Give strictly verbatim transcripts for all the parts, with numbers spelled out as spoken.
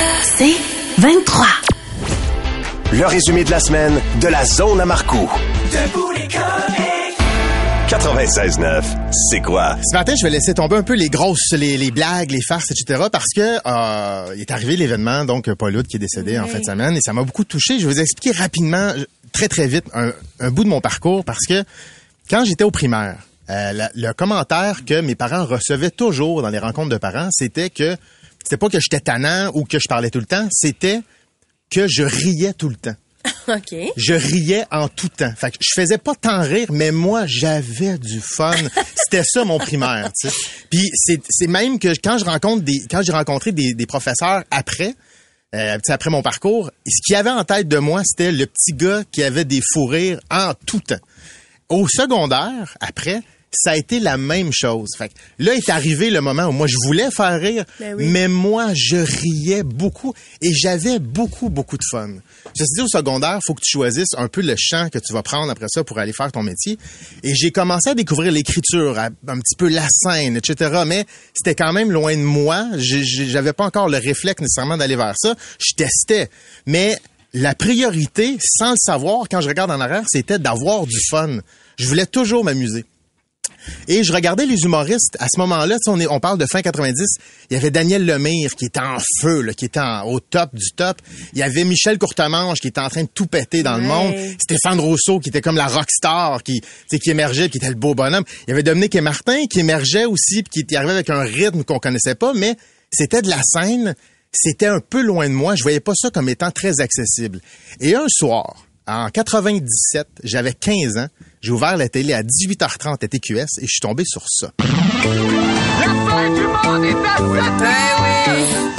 C'est vingt-trois. Le résumé de la semaine de la zone à Marcoux. Debout les comiques. quatre-vingt-seize neuf, c'est quoi? Ce matin, je vais laisser tomber un peu les grosses, les, les blagues, les farces, et cetera. Parce que euh, il est arrivé l'événement, donc Paul Oud qui est décédé oui. en fin de semaine, et ça m'a beaucoup touché. Je vais vous expliquer rapidement, très très vite, un, un bout de mon parcours, parce que quand j'étais au primaire, euh, la, le commentaire que mes parents recevaient toujours dans les rencontres de parents, c'était que c'était pas que j'étais tannant ou que je parlais tout le temps, c'était que je riais tout le temps. OK. Je riais en tout temps. Fait que je faisais pas tant rire, mais moi, j'avais du fun. C'était ça, mon primaire, tu sais. Puis c'est, c'est même que quand je rencontre des, quand j'ai rencontré des, des professeurs après, euh, après mon parcours, ce qu'il y avait en tête de moi, c'était le petit gars qui avait des fous rires en tout temps. Au secondaire, après, ça a été la même chose. Fait que là est arrivé le moment où moi je voulais faire rire, ben oui. mais moi je riais beaucoup et j'avais beaucoup beaucoup de fun. Je me suis dit au secondaire, faut que tu choisisses un peu le champ que tu vas prendre après ça pour aller faire ton métier. Et j'ai commencé à découvrir l'écriture, un petit peu la scène, et cetera. Mais c'était quand même loin de moi. J'ai, j'avais pas encore le réflexe nécessairement d'aller vers ça. Je testais, mais la priorité, sans le savoir, quand je regarde en arrière, c'était d'avoir du fun. Je voulais toujours m'amuser. Et je regardais les humoristes à ce moment-là, on, est, on parle de fin quatre-vingt-dix, il y avait Daniel Lemire qui était en feu, là, qui était en, au top du top. Il y avait Michel Courtemanche qui était en train de tout péter dans ouais. le monde. Stéphane Rousseau qui était comme la rockstar, qui, qui émergeait, qui était le beau bonhomme. Il y avait Dominique et Martin qui émergeait aussi, puis qui était arrivé avec un rythme qu'on connaissait pas, mais c'était de la scène, c'était un peu loin de moi. Je voyais pas ça comme étant très accessible. Et un soir, en quatre-vingt-dix-sept, j'avais quinze ans, j'ai ouvert la télé à dix-huit heures trente à T Q S et je suis tombé sur ça. La fin du monde est à sept.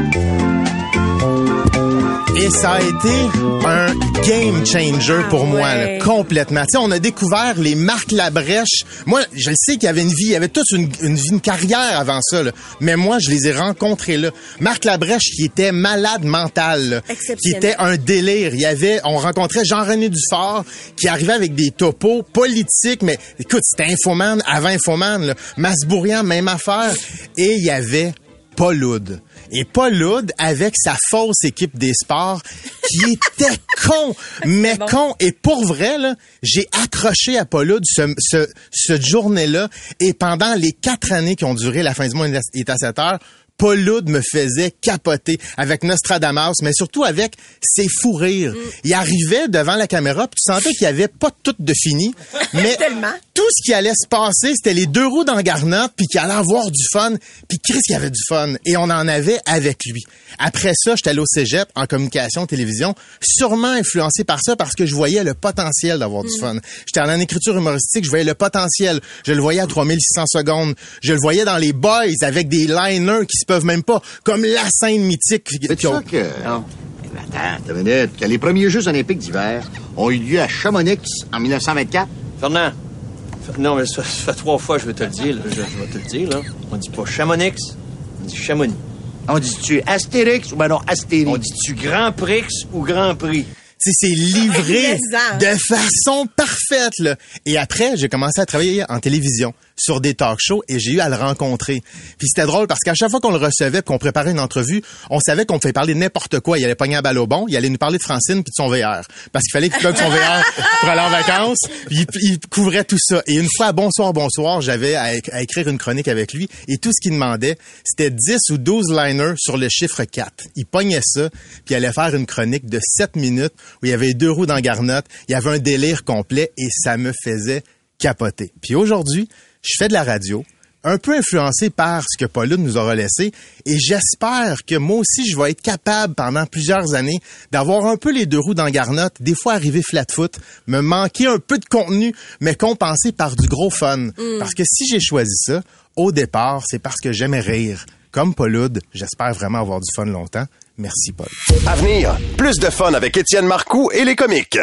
Et ça a été un game changer pour ah, moi, ouais. là, complètement. Tu sais, on a découvert les Marc Labrèche. Moi, je sais qu'il y avait une vie, il y avait toute une, une vie, une carrière avant ça, là. Mais moi, je les ai rencontrés là. Marc Labrèche qui était malade mental, là, qui était un délire. Il y avait, on rencontrait Jean-René Dufort qui arrivait avec des topos politiques, mais écoute, c'était Infoman avant Infoman, là. Masbourian, même affaire. Et il y avait Paul Oud. Et Paul Oud, avec sa fausse équipe des sports, qui était con, mais bon. con. Et pour vrai, là, j'ai accroché à Paul Oud ce, ce, cette journée-là. Et pendant les quatre années qui ont duré, la fin du monde est à sept heures, Paul Oud me faisait capoter avec Nostradamus, mais surtout avec ses fous rires. Mm. Il arrivait devant la caméra, puis tu sentais qu'il y avait pas tout de fini, mais tout ce qui allait se passer, c'était les deux roues dans la garnotte, puis qu'il allait avoir du fun, puis Chris qu'il y avait du fun, et on en avait avec lui. Après ça, j'étais allé au cégep en communication, télévision, sûrement influencé par ça parce que je voyais le potentiel d'avoir mm. du fun. J'étais en écriture humoristique, je voyais le potentiel. Je le voyais à trois mille six cents secondes. Je le voyais dans les Boys avec des liners qui se peuvent même pas, comme la scène mythique. C'est ça que... Non. Attends, une minute. Que les premiers Jeux olympiques d'hiver ont eu lieu à Chamonix en dix-neuf cent vingt-quatre. Fernand, non, mais ça, ça fait trois fois que je vais te le dire. Là. Je, je vais te le dire, là. On dit pas Chamonix, on dit Chamonix. On dit-tu Astérix ou ben non, Astérix? On dit-tu Grand Prix ou Grand Prix? C'est, c'est livré de façon parfaite, là. Et après, j'ai commencé à travailler en télévision sur des talk shows et j'ai eu à le rencontrer. Puis c'était drôle parce qu'à chaque fois qu'on le recevait et qu'on préparait une entrevue, on savait qu'on pouvait parler de n'importe quoi. Il allait pogner à balle au bon, il allait nous parler de Francine puis de son V R. Parce qu'il fallait qu'il plug son V R pour aller en vacances. Il, il couvrait tout ça. Et une fois, bonsoir, bonsoir, j'avais à, à écrire une chronique avec lui et tout ce qu'il demandait, c'était dix ou douze liners sur le chiffre quatre. Il pognait ça puis il allait faire une chronique de sept minutes où il y avait deux roues dans garnotte, il y avait un délire complet et ça me faisait capoter. Puis aujourd'hui, je fais de la radio, un peu influencé par ce que Paul Oud nous aura laissé, et j'espère que moi aussi, je vais être capable, pendant plusieurs années, d'avoir un peu les deux roues dans garnotte, des fois arriver flat-foot, me manquer un peu de contenu, mais compensé par du gros fun. Mm. Parce que si j'ai choisi ça, au départ, c'est parce que j'aimais rire. Comme Paul Oud, j'espère vraiment avoir du fun longtemps. Merci, Paul. À venir, plus de fun avec Étienne Marcoux et les comiques.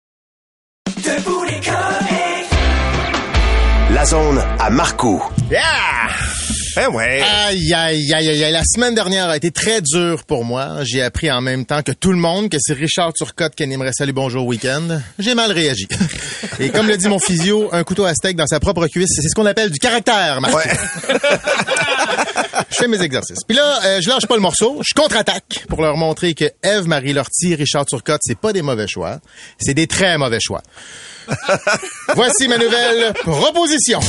Debout les comiques. La zone à Marcoux. Yeah! Eh ouais. Aïe, aïe, aïe, aïe, aïe. La semaine dernière a été très dure pour moi. J'ai appris en même temps que tout le monde que c'est Richard Turcotte qui animerait Salut Bonjour Week-end. J'ai mal réagi. Et comme le dit mon physio, un couteau à steak dans sa propre cuisse, c'est ce qu'on appelle du caractère, Marcoux. Ouais. Je fais mes exercices. Puis là, euh, je lâche pas le morceau. Je contre-attaque pour leur montrer que Ève-Marie Lortie, Richard Turcotte, c'est pas des mauvais choix. C'est des très mauvais choix. Voici ma nouvelle proposition.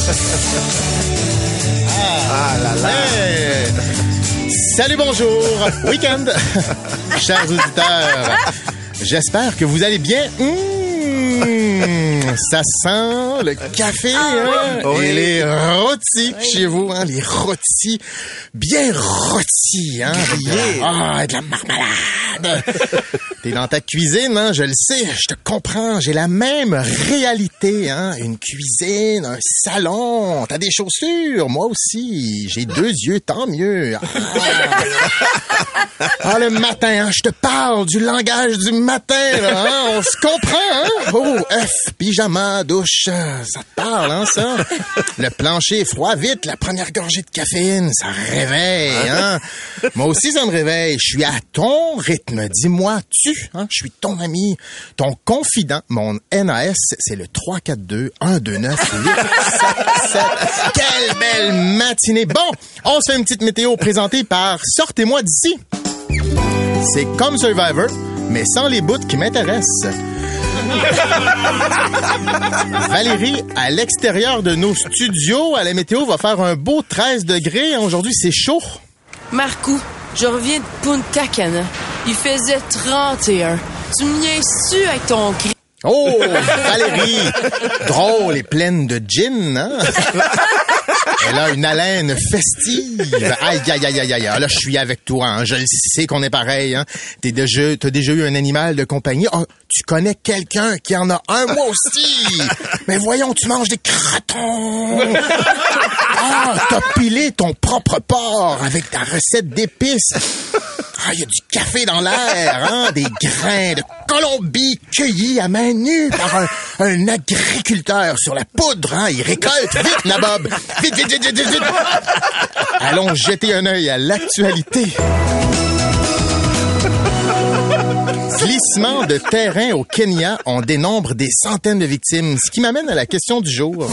Ah là là. Hey. Salut, bonjour. Week-end. Chers auditeurs, j'espère que vous allez bien. Mmh, ça sent le café hein, oui. et les rôtis oui. chez vous. Hein, les rôtis bien rôtis. Hein, avec, ah, de la marmelade. T'es dans ta cuisine, hein, je le sais, je te comprends. J'ai la même réalité. Hein, une cuisine, un salon. T'as des chaussures, moi aussi. J'ai deux yeux, tant mieux. Ah, ah le matin, hein, je te parle du langage du matin. Là, hein, on se comprend. Hein? Oh, F, pyjama, douche, ça te parle, hein, ça? Le plancher est froid, vite, la première gorgée de caféine, ça réveille, hein? Moi aussi, ça me réveille. Je suis à ton rythme. Dis-moi, tu, hein? Je suis ton ami, ton confident. Mon N A S, c'est le trois quatre deux un deux neuf huit sept sept. Quelle belle matinée! Bon, on se fait une petite météo présentée par Sortez-moi d'ici. C'est comme Survivor, mais sans les bouts qui m'intéressent. Valérie, à l'extérieur de nos studios, à la météo, va faire un beau treize degrés. Aujourd'hui, c'est chaud. Marcou, je reviens de Punta Cana. Il faisait trente et un. Tu me niaises-tu avec ton cri? Oh, Valérie, drôle et pleine de gin, hein? Elle a une haleine festive. Aïe, aïe, aïe, aïe, aïe. Là, je suis avec toi, hein. Je sais qu'on est pareil, hein. T'es déjà, t'as déjà eu un animal de compagnie. Oh, tu connais quelqu'un qui en a un, moi aussi. Mais voyons, tu manges des cratons. Ah, t'as pilé ton propre porc avec ta recette d'épices. Ah, il y a du café dans l'air, hein, des grains de Colombie cueillis à main nue par un, un agriculteur sur la poudre, hein. Il récolte vite, Nabob. Vite, vite, vite, vite, vite, vite. Allons jeter un œil à l'actualité. Glissement de terrain au Kenya, on dénombre des centaines de victimes, ce qui m'amène à la question du jour.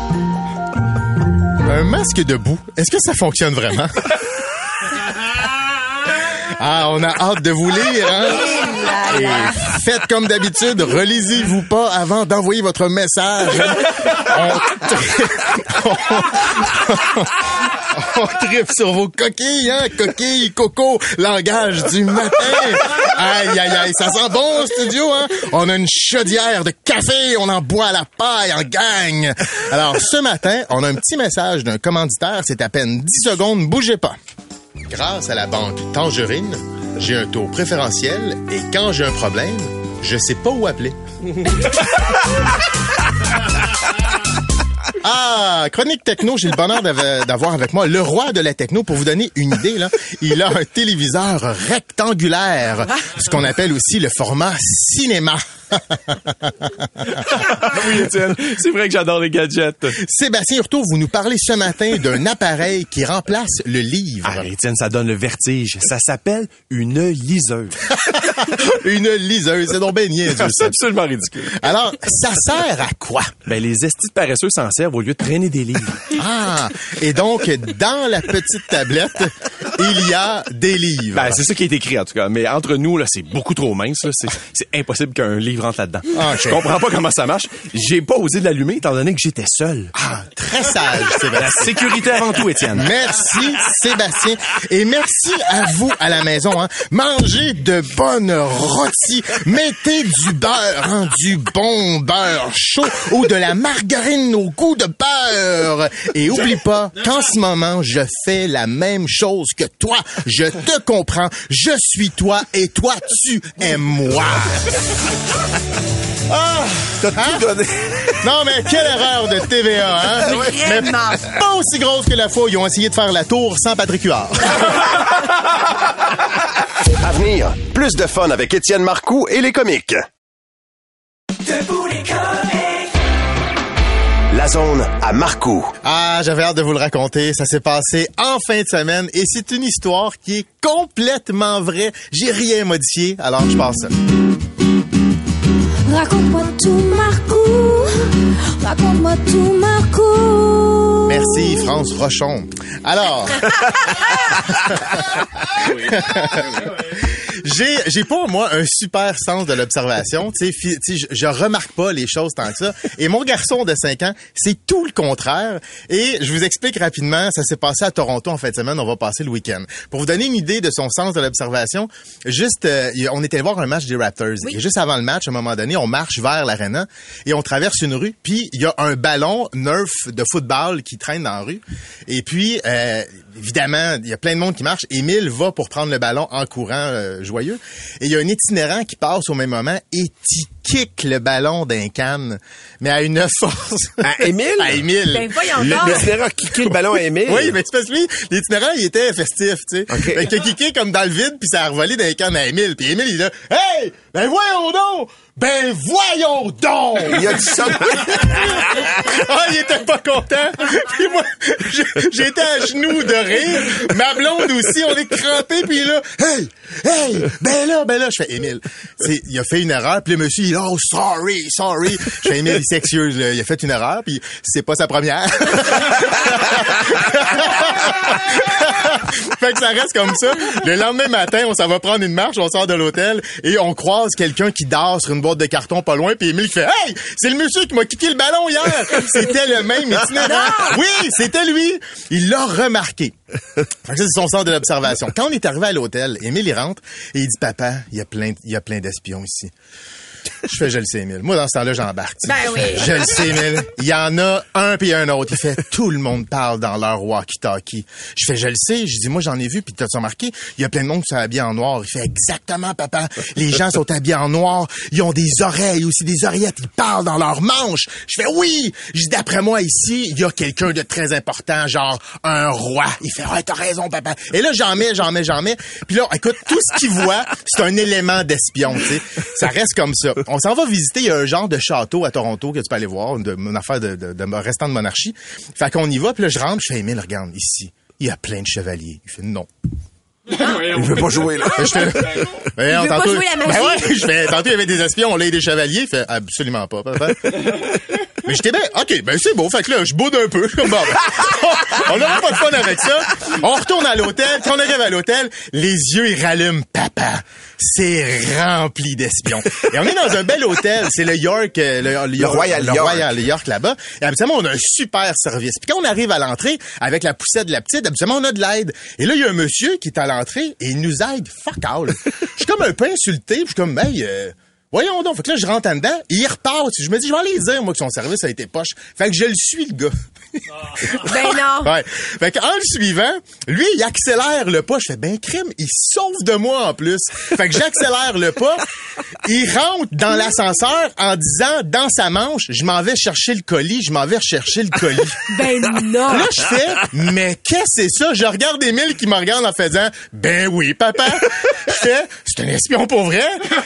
Un masque debout, est-ce que ça fonctionne vraiment? Ah, on a hâte de vous lire, hein? Et faites comme d'habitude, relisez-vous pas avant d'envoyer votre message. On, tri- on tripe sur vos coquilles, hein? Coquilles, coco, langage du matin. Aïe, aïe, aïe, ça sent bon au studio, hein? On a une chaudière de café, on en boit à la paille en gang. Alors, ce matin, on a un petit message d'un commanditaire, c'est à peine dix secondes, bougez pas. Grâce à la banque Tangerine, j'ai un taux préférentiel et quand j'ai un problème, je sais pas où appeler. Ah, chronique techno, j'ai le bonheur d'avoir avec moi le roi de la techno. Pour vous donner une idée, là, il a un téléviseur rectangulaire, ce qu'on appelle aussi le format cinéma. Oui, Étienne, c'est vrai que j'adore les gadgets. Sébastien Hurtaud, vous nous parlez ce matin d'un appareil qui remplace le livre. Ah, Étienne, ça donne le vertige. Ça s'appelle une liseuse. Une liseuse, c'est donc bien niaiseux, c'est absolument ridicule. Alors, ça sert à quoi? Ben, les estis de paresseux s'en servent au lieu de traîner des livres. Ah, et donc, dans la petite tablette, il y a des livres. Ben, c'est ça qui est écrit, en tout cas. Mais entre nous, là, c'est beaucoup trop mince, là. C'est, c'est impossible qu'un livre rentre là-dedans. Okay. Je comprends pas comment ça marche. J'ai pas osé de l'allumer étant donné que j'étais seul. Ah, très sage, Sébastien. La sécurité avant tout, Étienne. Merci, Sébastien. Et merci à vous à la maison, hein. Mangez de bonnes rôtis. Mettez du beurre, hein, du bon beurre chaud ou de la margarine au goût de beurre. Et oublie pas qu'en ce moment, je fais la même chose que toi. Je te comprends. Je suis toi et toi, tu es moi. Ah! T'as hein? tout donné. Non, mais quelle erreur de T V A, hein? Mais pas aussi grosse que la fois où ils ont essayé de faire la tour sans Patrick Huard. À venir, plus de fun avec Étienne Marcoux et les comiques. Debout les comiques. La zone à Marcoux. Ah, j'avais hâte de vous le raconter. Ça s'est passé en fin de semaine et c'est une histoire qui est complètement vraie. J'ai rien modifié, alors je passe ça. Raconte-moi tout, Marcou. Raconte-moi tout, Marcou. Merci, France Rochon. Alors... J'ai, j'ai pas, moi, un super sens de l'observation. Tu sais, je, je remarque pas les choses tant que ça. Et mon garçon de cinq ans, c'est tout le contraire. Et je vous explique rapidement, ça s'est passé à Toronto en fin de semaine. On va passer le week-end. Pour vous donner une idée de son sens de l'observation, juste, euh, on était voir un match des Raptors. Oui. Et juste avant le match, à un moment donné, on marche vers l'aréna et on traverse une rue. Puis, il y a un ballon Nerf de football qui traîne dans la rue. Et puis, euh, évidemment, il y a plein de monde qui marche. Émile va pour prendre le ballon en courant, euh, joyeux. Et il y a un itinérant qui passe au même moment et qui kick le ballon d'un canne, mais à une force. À Émile? À Émile. Ben, voyons le, l'itinérant a kické le ballon à Émile? Oui, mais c'est parce que lui, l'itinérant, il était festif, tu sais. Okay. Fait qu'il a kické comme dans le vide, puis ça a revolé d'un canne à Émile. Puis Émile, il est là, « Hey! Ben voyons donc! Ben voyons donc! » Il a dit ça. Ah, il était pas content. Puis moi, j'étais à genoux de rire. Ma blonde aussi, on est crampés, puis là, « Hey! Hey! Ben là, ben là! » Je fais, Émile, c'est, il a fait une erreur, puis le monsieur, il est là, « Oh, sorry, sorry! » Je fais, Émile, il s'excuse, là, il a fait une erreur, puis c'est pas sa première. Fait que ça reste comme ça. Le lendemain matin, on s'en va prendre une marche, on sort de l'hôtel, et on croise quelqu'un qui dort sur une boîte de carton pas loin, puis Émile qui fait « Hey! C'est le monsieur qui m'a kické le ballon hier! » C'était le même itinérant. Oui, c'était lui. Il l'a remarqué. Fait que ça, c'est son sens de l'observation. Quand on est arrivé à l'hôtel, Émile, il rentre et il dit « Papa, il y a plein, il y a plein d'espions ici. » Je fais, je le sais, Émile. Moi, dans ce temps-là, j'embarque. Ben oui. Je le sais, Émile. Il y en a un puis un autre. Il fait, tout le monde parle dans leur walkie-talkie. Je fais, je le sais. Je dis, moi, j'en ai vu, puis t'as-tu remarqué? Il y a plein de monde qui sont habillés en noir. Il fait, exactement, papa. Les gens sont habillés en noir. Ils ont des oreilles, aussi des oreillettes. Ils parlent dans leurs manches. Je fais, oui. Je dis, d'après moi, ici, il y a quelqu'un de très important, genre un roi. Il fait, ouais, t'as raison, papa. Et là, j'en mets, j'en mets, j'en mets. Puis là, écoute, tout ce qu'il voit, c'est un élément d'espion, tu sais. Ça reste comme ça. On s'en va visiter, il y a un genre de château à Toronto que tu peux aller voir, une, une affaire de, de, de restant de monarchie. Fait qu'on y va, puis là, je rentre, je fais, Émile, regarde, ici, il y a plein de chevaliers. Il fait, non. Il veut pas jouer, là. Je fais, il veut pas jouer la magie. Ben ouais, je fais, tantôt, il y avait des espions, là, et des chevaliers. Il fait, absolument pas, papa. Mais j'étais bien, OK, ben c'est beau. Fait que là, je boude un peu. Je suis comme, bon, ben, on n'aura pas de fun avec ça. On retourne à l'hôtel. Quand on arrive à l'hôtel, les yeux, ils rallument, papa. C'est rempli d'espions. Et on est dans un bel hôtel. C'est le York, le, le, le Royal le York. Royal York là-bas. Et habituellement, on a un super service. Puis quand on arrive à l'entrée, avec la poussette de la petite, habituellement, on a de l'aide. Et là, il y a un monsieur qui est à l'entrée et il nous aide. Fuck all. Je suis comme un peu insulté. Puis je suis comme, hey, euh, voyons donc. Fait que là, je rentre en dedans et il repart. Je me dis, je vais aller dire, moi, que son service a été poche. Fait que je le suis, le gars. Ben non. Ouais. Fait qu'en le suivant, lui, il accélère le pas. Je fais, ben crime, il sauve de moi en plus. Fait que j'accélère le pas. Il rentre dans l'ascenseur en disant, dans sa manche, je m'en vais chercher le colis, je m'en vais chercher le colis. Ben non. Là, je fais, mais qu'est-ce que c'est ça? Je regarde Émile qui me regarde en faisant, ben oui, papa. Je fais, c'est un espion pour vrai.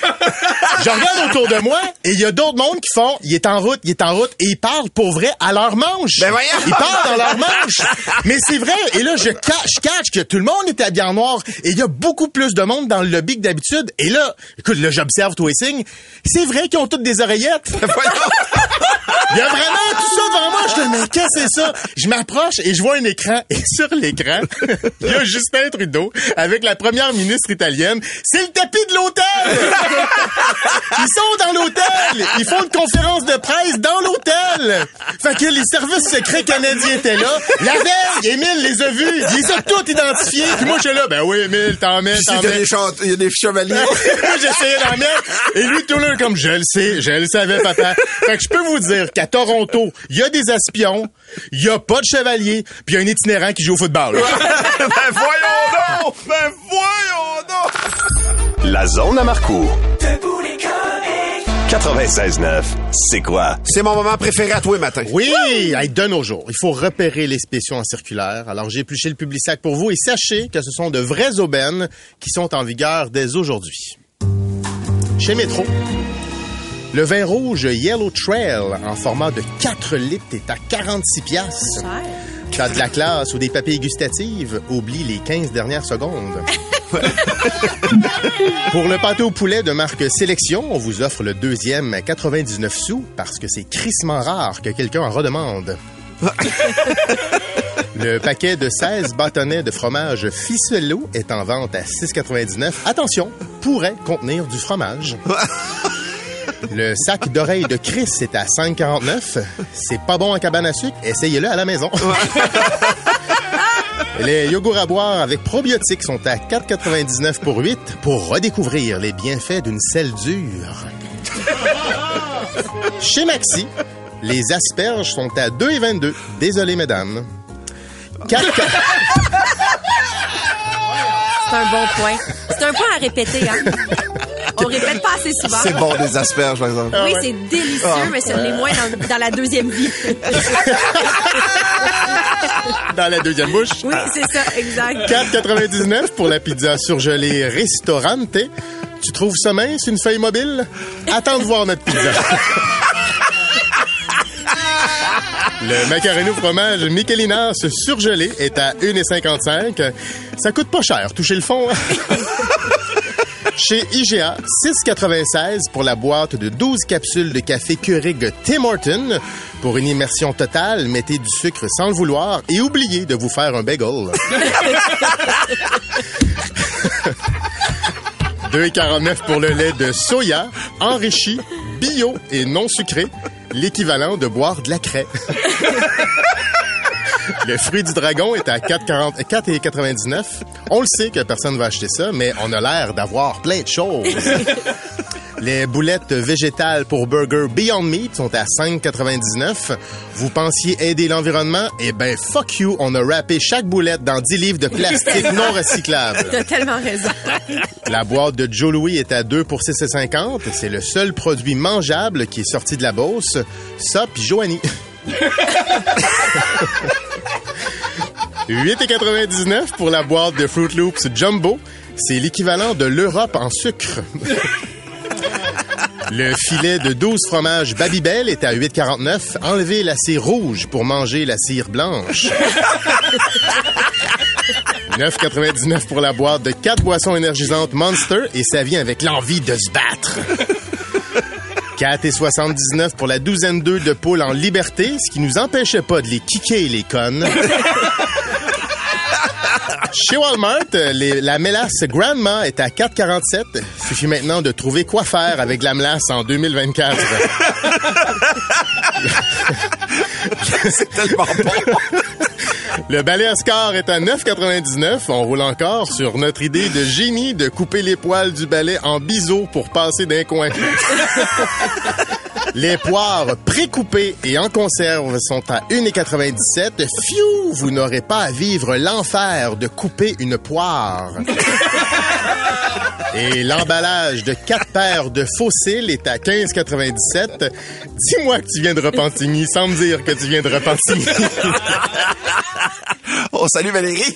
Je regarde autour de moi et il y a d'autres mondes qui font, il est en route, il est en route et ils parlent pour vrai à leur manche. Ben voyons. Ils parlent dans leur manche. Mais c'est vrai. Et là, je catch, je catch que tout le monde est habillé en noir et il y a beaucoup plus de monde dans le lobby que d'habitude. Et là, écoute, là, j'observe tous les signes. C'est vrai qu'ils ont toutes des oreillettes. Il y a vraiment tout ça devant moi. Je dis, mais qu'est-ce que c'est ça? Je m'approche et je vois un écran. Et sur l'écran, il y a Justin Trudeau avec la première ministre italienne. C'est le tapis de l'hôtel! Ils sont dans l'hôtel! Ils font une conférence de presse dans l'hôtel! Fait que les services secrets canadiens étaient là. La veille, Émile les a vus. Il les a tous identifiés. Puis moi, j'étais là, ben oui, Émile, t'en mets, t'en Il y a mets. des chante- il y a des chevaliers. Moi, j'essayais d'en mettre. Et lui, tout le monde, comme, je le sais, je le savais, papa. Fait que je peux vous dire qu'à Toronto, il y a des espions, il y a pas de chevaliers, puis il y a un itinérant qui joue au football. Ben voyons donc! Ben voyons donc! La zone à Marcoux. quatre-vingt-seize neuf, c'est quoi? C'est mon moment préféré à toi, matin. Oui, hey, de nos jours, il faut repérer les spéciaux en circulaire. Alors, j'ai épluché le Publisac pour vous et sachez que ce sont de vraies aubaines qui sont en vigueur dès aujourd'hui. Chez Métro, le vin rouge Yellow Trail en format de quatre litres est à quarante-six piastres. T'as de la classe ou des papilles gustatives, oublie les quinze dernières secondes. Pour le pâté au poulet de marque Sélection, on vous offre le deuxième à quatre-vingt-dix-neuf sous parce que c'est crissement rare que quelqu'un en redemande. Le paquet de seize bâtonnets de fromage Ficello est en vente à six quatre-vingt-dix-neuf. Attention, pourrait contenir du fromage. Le sac d'oreilles de Chris est à cinq quarante-neuf. C'est pas bon en cabane à sucre, essayez-le à la maison. Les yogourts à boire avec probiotiques sont à quatre quatre-vingt-dix-neuf pour huit pour redécouvrir les bienfaits d'une selle dure. Chez Maxi, les asperges sont à deux vingt-deux. Désolé, mesdames. quatre... C'est un bon point. C'est un point à répéter, hein? On répète pas assez souvent. C'est bon, des asperges, par exemple. Oui, c'est délicieux, ah. mais ça l'est moins dans, dans la deuxième vie. Dans la deuxième bouche? Oui, c'est ça, exact. quatre quatre-vingt-dix-neuf pour la pizza surgelée Ristorante. Tu trouves ça mince, une feuille mobile? Attends de voir notre pizza. Le macaroni au fromage Michelina surgelé est à un cinquante-cinq. Ça coûte pas cher, touchez le fond. Chez I G A, six quatre-vingt-seize pour la boîte de douze capsules de café Keurig Tim Hortons. Pour une immersion totale, mettez du sucre sans le vouloir et oubliez de vous faire un bagel. deux quarante-neuf pour le lait de soya, enrichi, bio et non sucré, l'équivalent de boire de la craie. Le fruit du dragon est à quatre quatre-vingt-dix-neuf. On le sait que personne ne va acheter ça, mais on a l'air d'avoir plein de choses. Les boulettes végétales pour burger Beyond Meat sont à cinq quatre-vingt-dix-neuf. Vous pensiez aider l'environnement? Eh ben, fuck you, on a wrappé chaque boulette dans dix livres de plastique non recyclable. T'as tellement raison. La boîte de Joe Louis est à deux pour six cinquante. C'est le seul produit mangeable qui est sorti de la Beauce. Ça, pis Joanie. huit quatre-vingt-dix-neuf pour la boîte de Fruit Loops Jumbo. C'est l'équivalent de l'Europe en sucre. Le filet de douze fromages Babybel est à huit quarante-neuf. Enlevez la cire rouge pour manger la cire blanche. neuf quatre-vingt-dix-neuf pour la boîte de quatre boissons énergisantes Monster et ça vient avec l'envie de se battre. quatre soixante-dix-neuf pour la douzaine d'œufs de poule en liberté, ce qui nous empêchait pas de les kicker, les connes. Chez Walmart, les, la mélasse Grandma est à quatre quarante-sept. Suffit maintenant de trouver quoi faire avec la mélasse en deux mille vingt-quatre. C'est tellement bon. Le balai Oscar est à neuf quatre-vingt-dix-neuf. On roule encore sur notre idée de génie de couper les poils du balai en biseau pour passer d'un coin. Les poires pré-coupées et en conserve sont à un quatre-vingt-dix-sept. Fiou, vous n'aurez pas à vivre l'enfer de couper une poire. Et l'emballage de quatre paires de fossiles est à quinze quatre-vingt-dix-sept. Dis-moi que tu viens de Repentigny sans me dire que tu viens de Repentigny. Oh, salut Valérie!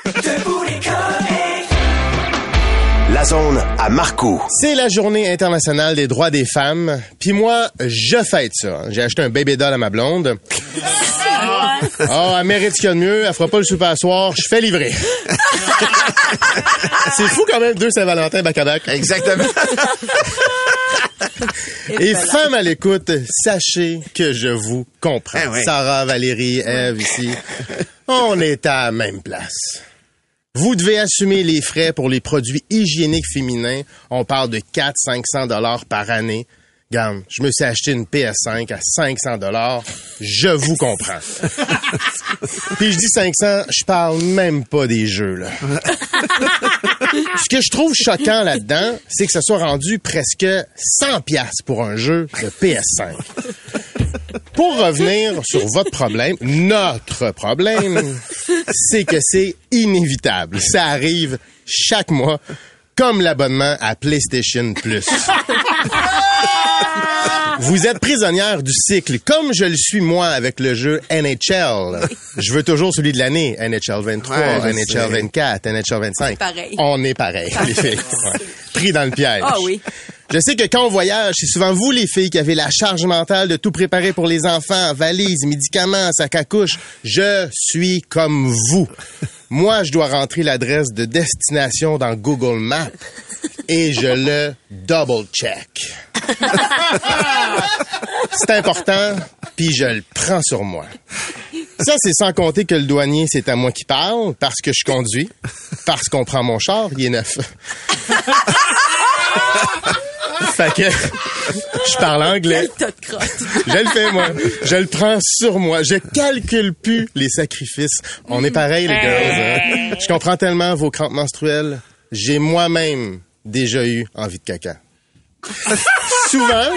La zone à Marcoux. C'est la journée internationale des droits des femmes. Puis moi, je fête ça. J'ai acheté un baby doll à ma blonde. Oh, elle mérite ce qu'il y a de mieux. Elle fera pas le souper à soir. Je fais livrer. C'est fou quand même, deux Saint-Valentin bac-à-bac. Exactement. Et femmes à l'écoute, sachez que je vous comprends. Eh oui. Sarah, Valérie, Ève ici. On est à la même place. Vous devez assumer les frais pour les produits hygiéniques féminins. On parle de quatre cents à cinq cents dollars par année. Regarde, je me suis acheté une P S cinq à cinq cents dollars. Je vous comprends. Puis je dis cinq cents, je parle même pas des jeux, là. Ce que je trouve choquant là-dedans, c'est que ça soit rendu presque cent piastres pour un jeu de P S cinq. Pour revenir sur votre problème, notre problème, c'est que c'est inévitable. Ça arrive chaque mois, comme l'abonnement à PlayStation Plus. Vous êtes prisonnière du cycle, comme je le suis moi avec le jeu N H L. Je veux toujours celui de l'année, N H L vingt-trois, ouais, N H L vingt-quatre, N H L vingt-cinq. Pareil. On est pareil, les filles. Ouais. Pris dans le piège. Ah oui. Je sais que quand on voyage, c'est souvent vous, les filles, qui avez la charge mentale de tout préparer pour les enfants, valises, médicaments, sac à couche. Je suis comme vous. Moi, je dois rentrer l'adresse de destination dans Google Maps et je le double-check. C'est important, puis je le prends sur moi. Ça, c'est sans compter que le douanier, c'est à moi qui parle, parce que je conduis, parce qu'on prend mon char, il est neuf. Fait que je parle anglais. Je le fais, moi. Je le prends sur moi. Je calcule plus les sacrifices. On est pareil, les girls. Hein? Je comprends tellement vos crampes menstruelles. J'ai moi-même déjà eu envie de caca. Souvent...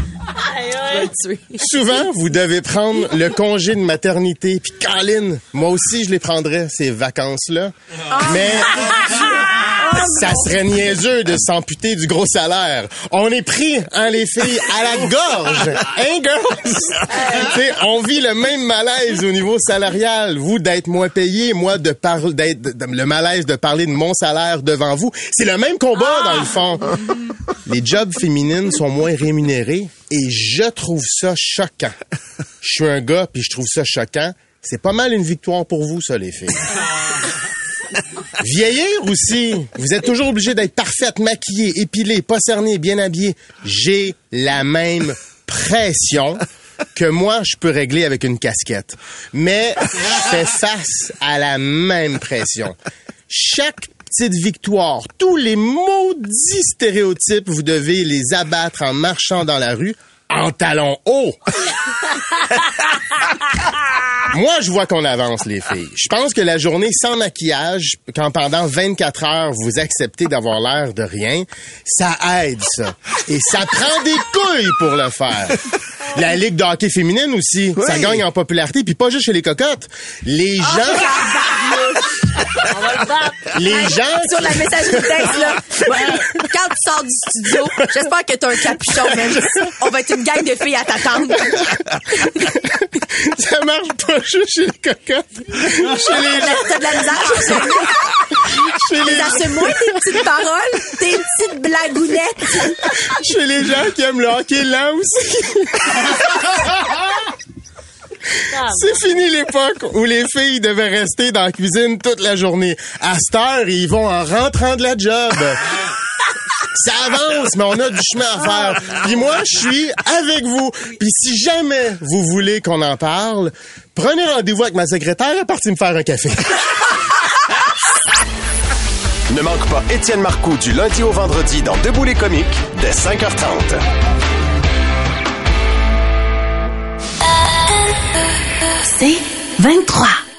Souvent, vous devez prendre le congé de maternité. Puis Caroline, moi aussi, je les prendrais, ces vacances-là. Oh. Mais ça serait niaiseux de s'amputer du gros salaire. On est pris, hein, les filles, à la gorge. Hein, girls? T'sais, on vit le même malaise au niveau salarial. Vous, d'être moins payé, moi, de parler, d'être de, le malaise de parler de mon salaire devant vous. C'est le même combat, dans le fond. Les jobs féminines sont moins rémunérés. Et je trouve ça choquant. Je suis un gars, puis je trouve ça choquant. C'est pas mal une victoire pour vous, ça, les filles. Vieillir aussi. Vous êtes toujours obligé d'être parfaite, maquillée, épilée, pas cernée, bien habillée. J'ai la même pression que moi, je peux régler avec une casquette. Mais je fais face à la même pression. Chaque petite victoire, tous les maudits stéréotypes, vous devez les abattre en marchant dans la rue en talons hauts. Moi, je vois qu'on avance, les filles. Je pense que la journée sans maquillage, quand pendant vingt-quatre heures, vous acceptez d'avoir l'air de rien, ça aide, ça. Et ça prend des couilles pour le faire. La Ligue de hockey féminine aussi, oui. Ça gagne en popularité, puis pas juste chez les cocottes. Les gens... On va le battre. Les gens... Sur la messagerie texte, là. Ouais. Quand tu sors du studio, j'espère que t'as un capuchon, même. On va être une gang de filles à t'attendre. Ça marche pas juste chez les cocottes. Chez les gens... T'as de la misère. Chez les... Assume-moi tes petites paroles, tes petites blagounettes. Chez les gens qui aiment le hockey lent aussi. C'est fini l'époque où les filles devaient rester dans la cuisine toute la journée. À cette heure, ils vont en rentrant de la job. Ça avance, mais on a du chemin à faire. Puis moi, je suis avec vous. Puis si jamais vous voulez qu'on en parle, prenez rendez-vous avec ma secrétaire et partez me faire un café. Ne manque pas Étienne Marcoux du lundi au vendredi dans Debout les comiques dès cinq heures trente. C'est vingt-trois.